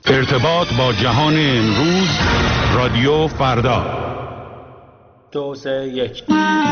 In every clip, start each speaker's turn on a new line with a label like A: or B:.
A: ارتباط با جهان امروز، رادیو فردا.
B: 2 3 1.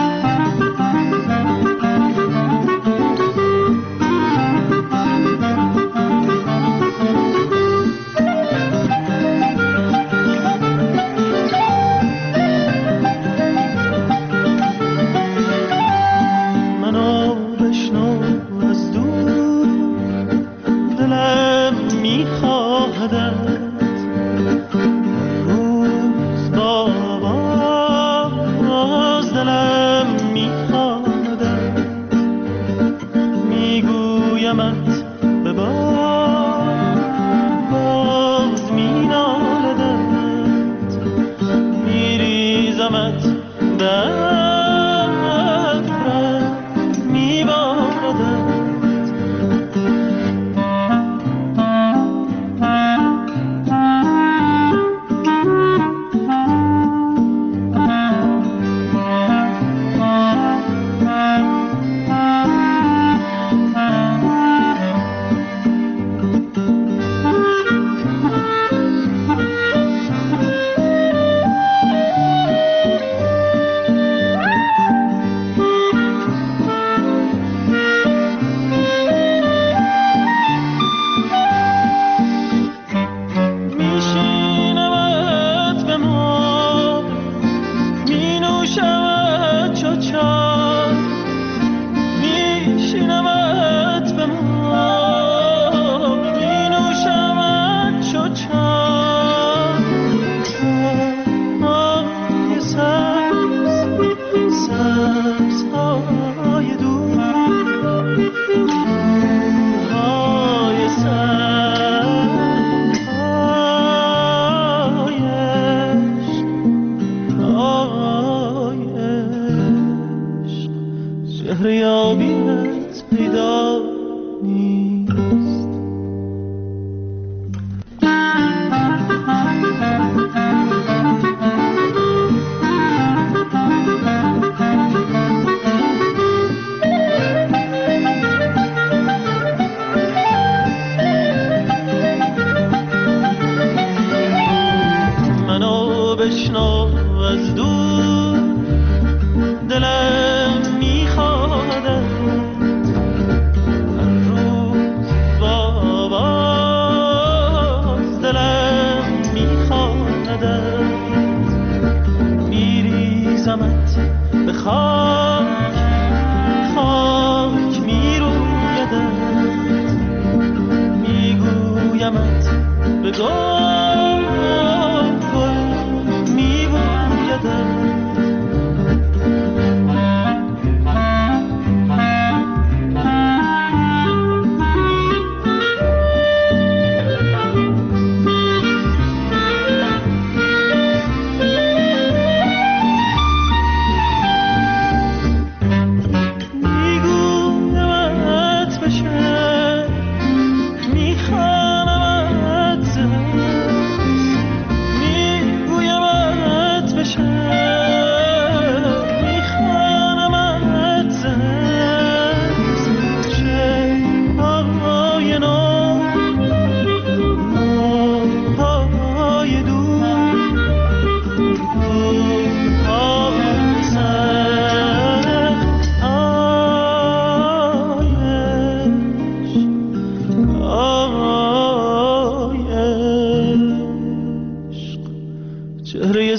C: چهره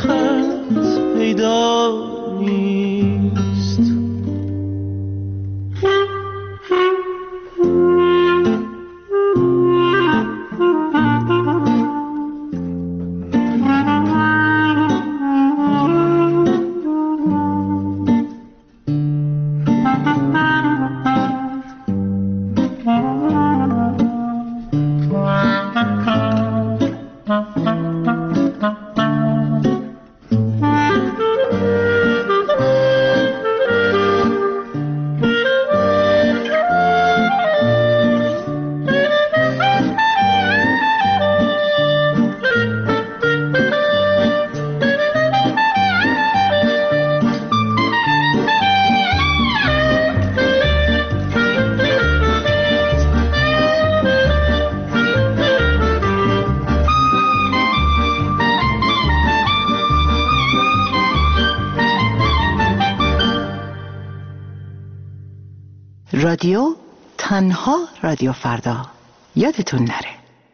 C: سرخت پیدا نیست.
D: رادیو تنها رادیو فردا، یادتون نره.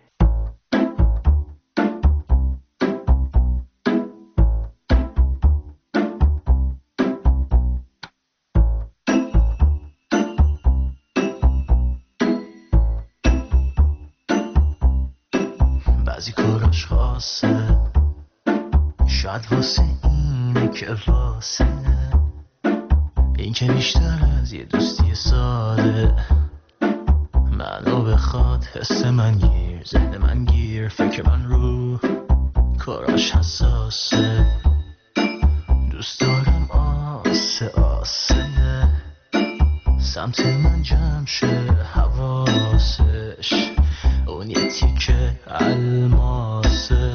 C: بعضی کاراش خاصه، شاید واسه اینه که واسه این که بیشتر از یه دوستی ساده منو بخواد. حس من گیر، ذهن من گیر، فکر من رو کاراش حساسه. دوست دارم آسه آسه سمت من جمع شه حواسش، اون یه تیکه الماسه.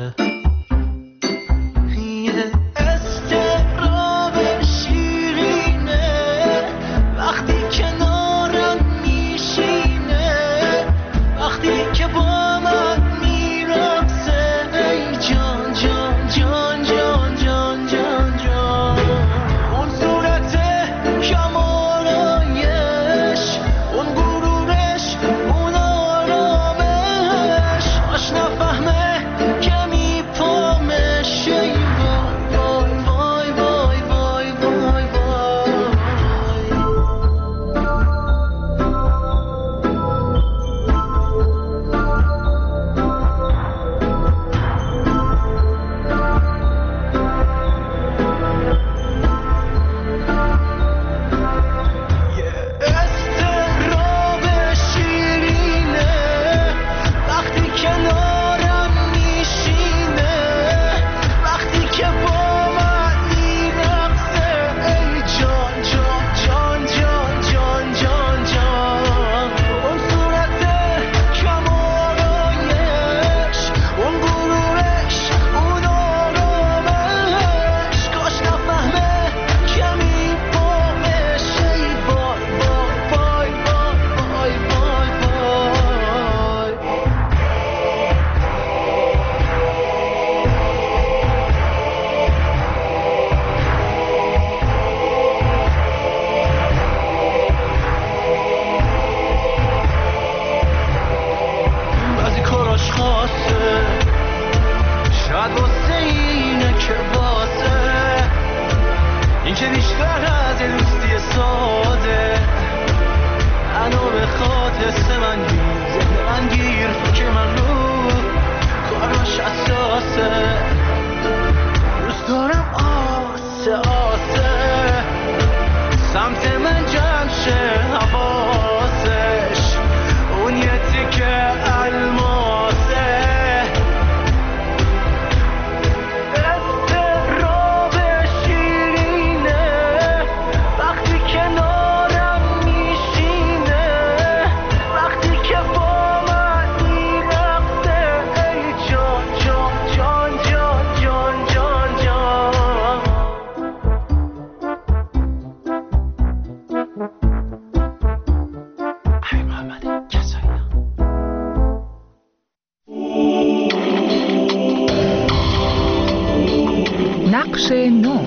D: نقش نو.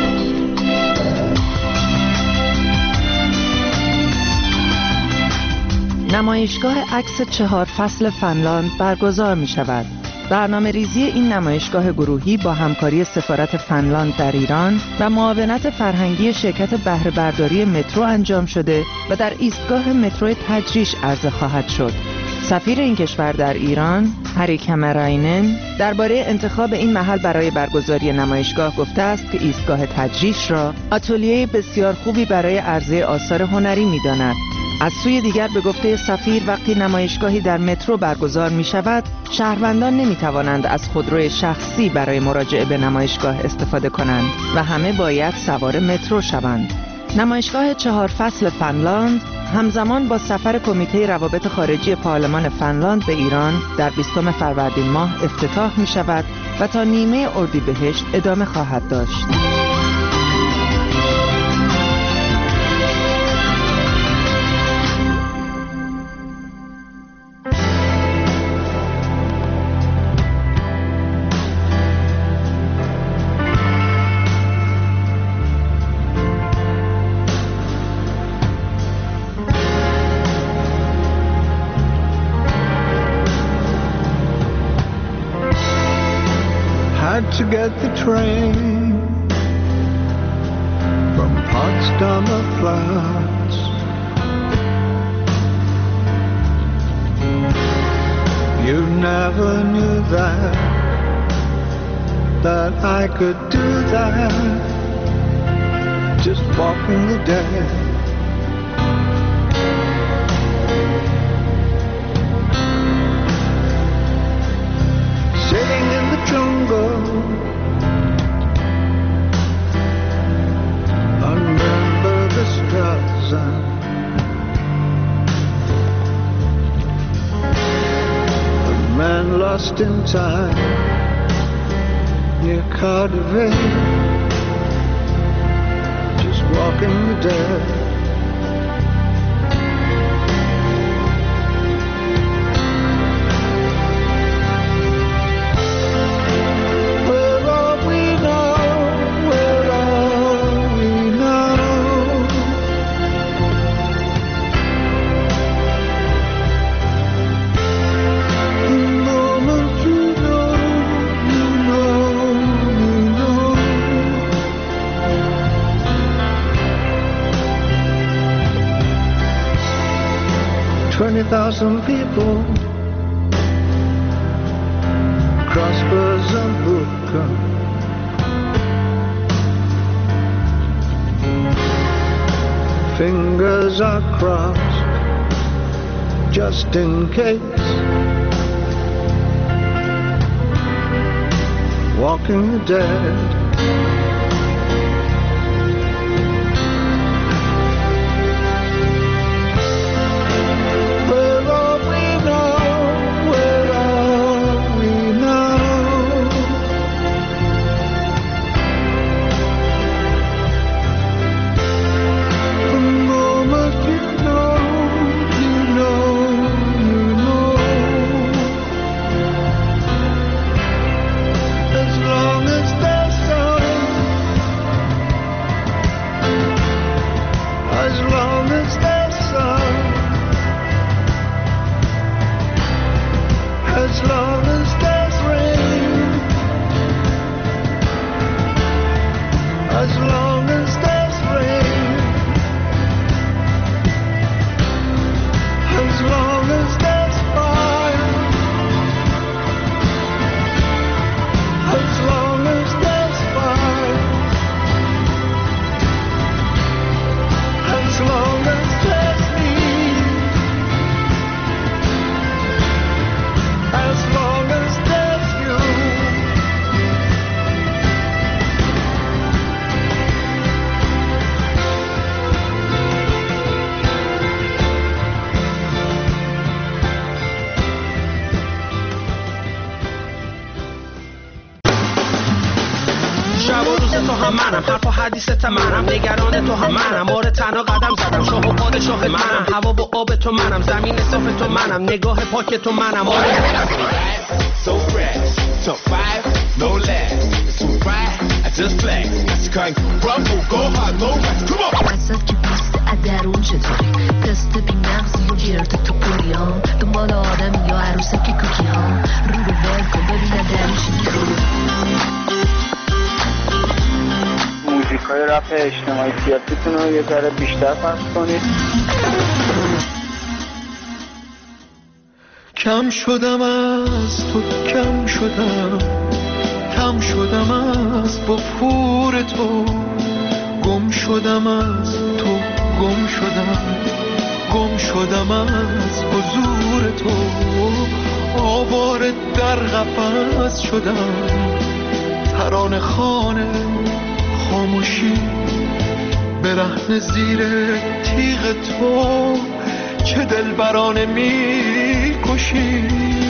D: نمایشگاه عکس 4 فصل فنلاند برگزار می شود. برنامه ریزی این نمایشگاه گروهی با همکاری سفارت فنلاند در ایران و معاونت فرهنگی شرکت بهره برداری مترو انجام شده و در ایستگاه مترو تجریش عرضه خواهد شد. سفیر این کشور در ایران، هری کمراینن، درباره انتخاب این محل برای برگزاری نمایشگاه گفته است که ایستگاه تجریش را آتلیه بسیار خوبی برای عرضه آثار هنری می‌داند. از سوی دیگر به گفته سفیر وقتی نمایشگاهی در مترو برگزار می شود، شهروندان نمی توانند از خودروی شخصی برای مراجعه به نمایشگاه استفاده کنند و همه باید سوار مترو شوند. نمایشگاه 4 فصل فنلاند همزمان با سفر کمیته روابط خارجی پارلمان فنلاند به ایران در 20 فروردین ماه افتتاح می شود و تا نیمه اردیبهشت ادامه خواهد داشت.
E: had to get the train from Potsdamer Platz. You never knew that I could do that, just walking the dead. Sitting in the jungle under the Straße, a man lost in time near Cardiff, just walking the dead. Where are we now? Where are we now? The moment you know, you know, you know. 20,000 people cross Bersambuca. Fingers are crossed just in case. Walking the dead. Where are we now? Where are we now? The moment you know, you know, you know. As long as there's sun, as long as there's sun, as long as there's rain, as long as there's rain, as long as there's fire, as long as there's fire, as long as there's me, as long as there's you.
F: شب و روز تو هم منم، حرف و حدیثت منم، نگران تو هم منم، آره تنها قدم زدم، شاه و پادشاه منم، هوا و آب تو منم، زمین صاف تو منم، نگاه پاک تو منم، آره
G: So fresh, top 5, no less. It's too bright, I just flex. It's kind rumble, go hard, no rest. Come on.
H: وسط که بیست درون چطوری تست بی مغزی و گرد تو کوری ها دنبال آدم یا عروسک کوکی ها رو به ول کن ببینم درش
B: موزیکای رپ اجتماعی سیاسیتون رو یه ذره بیشتر پخش کنید.
E: کم شدم از تو، کم شدم از بخور تو، گم شدم از تو، گم شدم از حضور تو، آواره در قفس شدم، ترانه خانه خاموشی برهنه زیر تیغ تو که دلبرانه می کشی،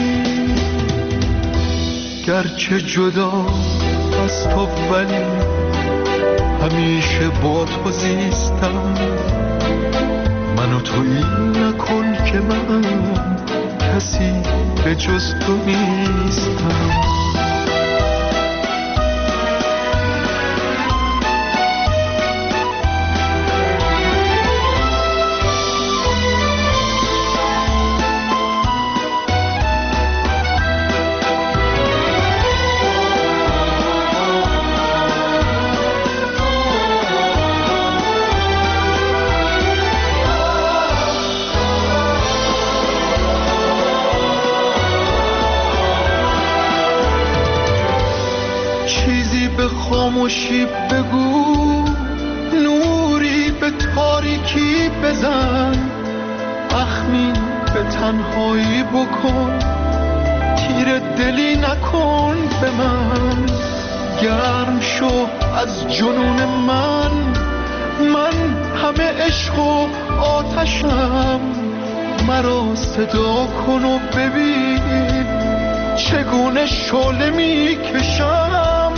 E: گرچه جدا از تو ولی همیشه با تو زیستم، منو تویی نکن که من کسی به جز تو نیستم. خاموشی بگو، نوری به تاریکی بزن، اخمی به تنهایی بکن، تیر دلی نکن به من، گرم شو از جنون من همه عشق و آتشم، مرا صدا کن و ببین چگونه شعله می کشم.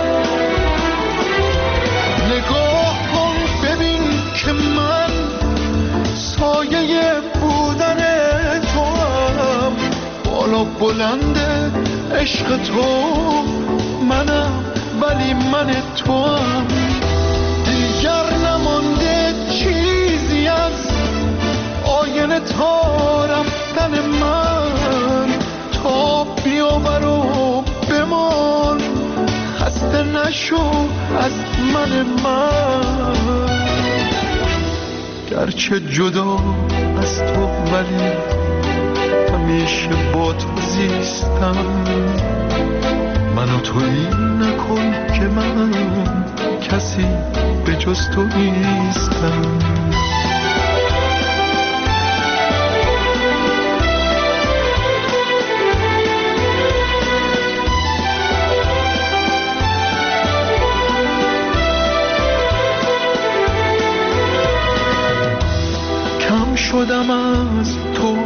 E: نگاه کن ببین که من سایه بودن تو هم، بالا بلند عشق تو منم ولی من تو هم، دیگر نمانده چیزی از آینه تا رفتن من، تا بیاور و بمان خسته نشو از من. گرچه جدا از تو ولی همیشه با تو زیستم، منو تویی نکن که من کسی به جز تو نیستم. کم شدم از تو،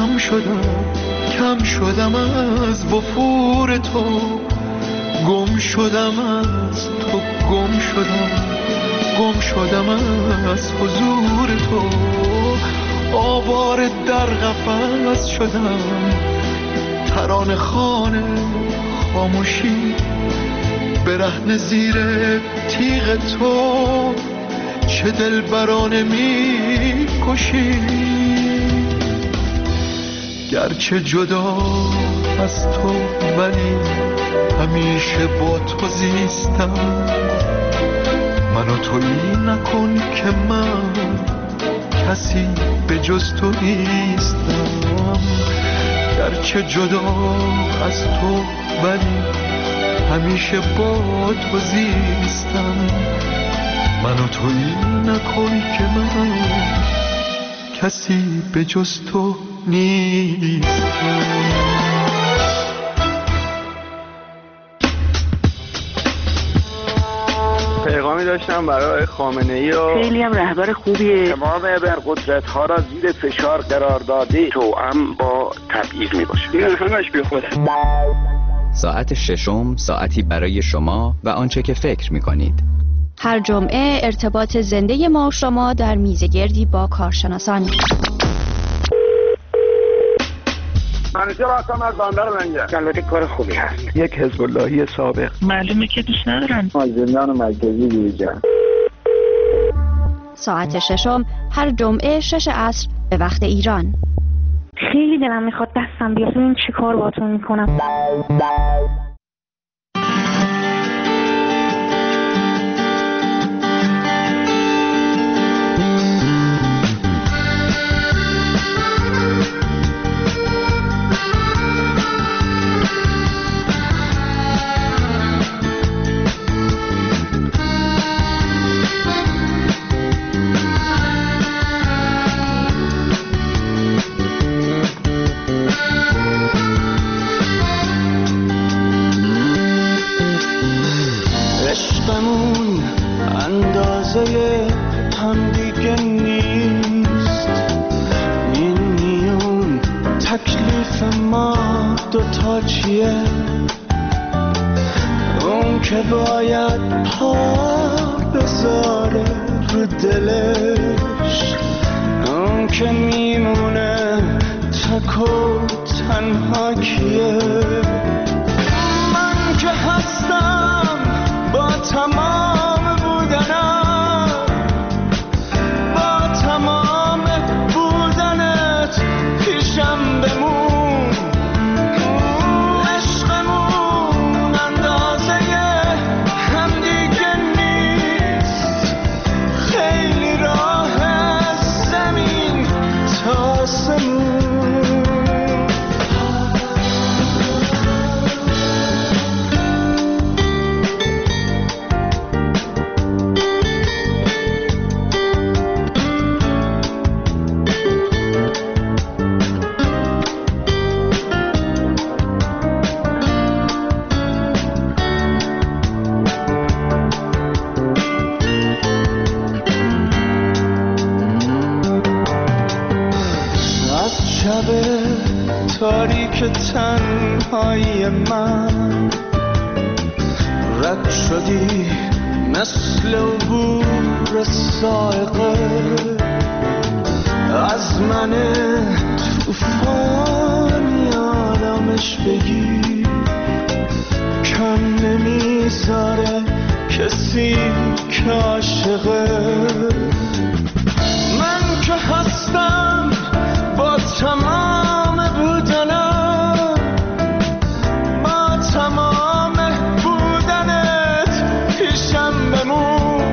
E: کم شدم از وفور تو، گم شدم از تو، گم شدم از حضور تو، آواره در قفس شدم، ترانه خوان خاموشی، برهنه زیر تیغ تو، چه دلبرانه می کشی. گرچه جدا از تو ولی همیشه با تو زیستم، منو تویی نکن که من کسی به جز تو نیستم. گرچه جدا از تو ولی همیشه با تو زیستم، منو تویی نکن که من کسی به جز تو نیستم.
B: پیغامی داشتم برای خامنه‌ای و
I: خیلی هم رهبر خوبیه.
B: تمام ابرقدرت‌ها را زیر فشار قرار داده، توأم با تبعیض میباشه. این همش بیخوده.
J: ساعت ششم ساعتی برای شما و آنچه که فکر می‌کنید.
K: هر جمعه ارتباط زنده ما و شما در میزگردی با کارشناسان.
B: منیجر هستم از بندر منجر. البته کار خوبی هست.
I: یک حزب اللهی سابق.
L: معلومه که دوست ندارن.
B: زندان مرکزی بیرجان.
K: ساعت ششم هر جمعه 6 عصر به وقت ایران.
L: خیلی دلم میخواد دستم بیاد ببین چی کار باهاتون میکنم.
M: هم دیگه نیست، این میون تکلیف ما دوتا چیه؟ اون که باید پا بذاره رو دلش، اون که میمونه تک و تنها کیه؟ من که هستم با تمام بودنم، با تمام بودنت پیشم بمون، عشقمون اندازه هم دیگه نیست، خیلی راه زمین تا آسمون. خاک تنهای من رد شدی مثل عبور سائقه از من توفانی آرامش بگی کم نمیذاره کسی که عاشقه من که هستم با تمام بودنم با تمام بودنت پیشم بمون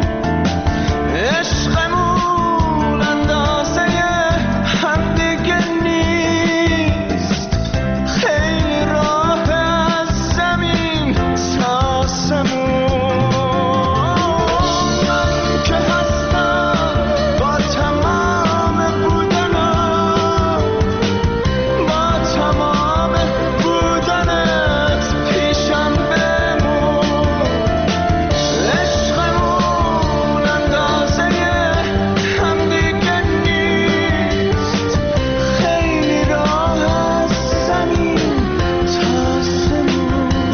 M: عشقمون اندازه هم دیگه نیست خیلی راه از زمین تا آسمون من که هستم با تمام بودنم با تمام بودنت پیشم بمون عشقمون اندازه هم دیگه نیست خیلی راه از زمین تا آسمون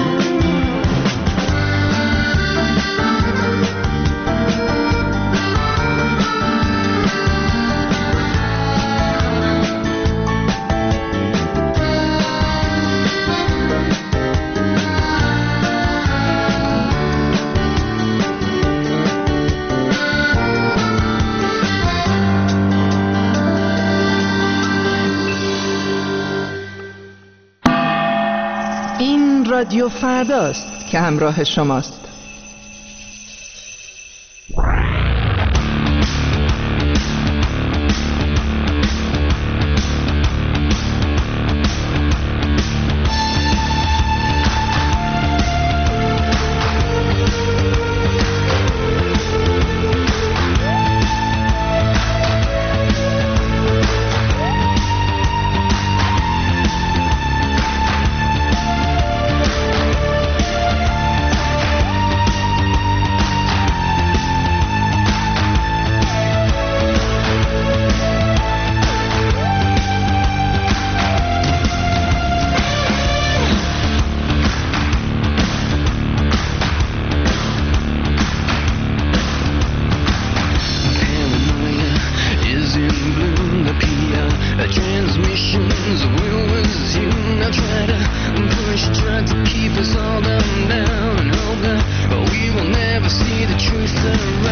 D: این رادیو فرداست که همراه شماست. Try to keep us all down and hope that we will never see the truth around.